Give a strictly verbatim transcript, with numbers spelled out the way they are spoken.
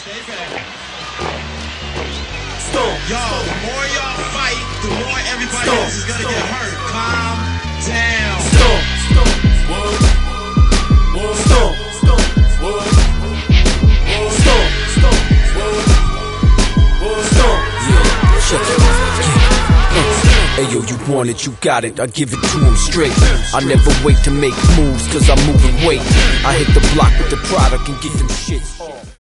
Stay back. Stomp. Yo, the more y'all fight, the more everybody Stomp. else is gonna Stomp. get hurt. Calm down. Stomp. Stomp. Whoa. Whoa. Stomp. Stomp. Whoa. Whoa. Stomp. Stomp. Whoa. Whoa. Stomp. Yeah. Shut your mouth. Hey yo, you want it, you got it, I give it to him straight. I never wait to make moves, cause I'm moving weight. I hit the block with the product and get them shit.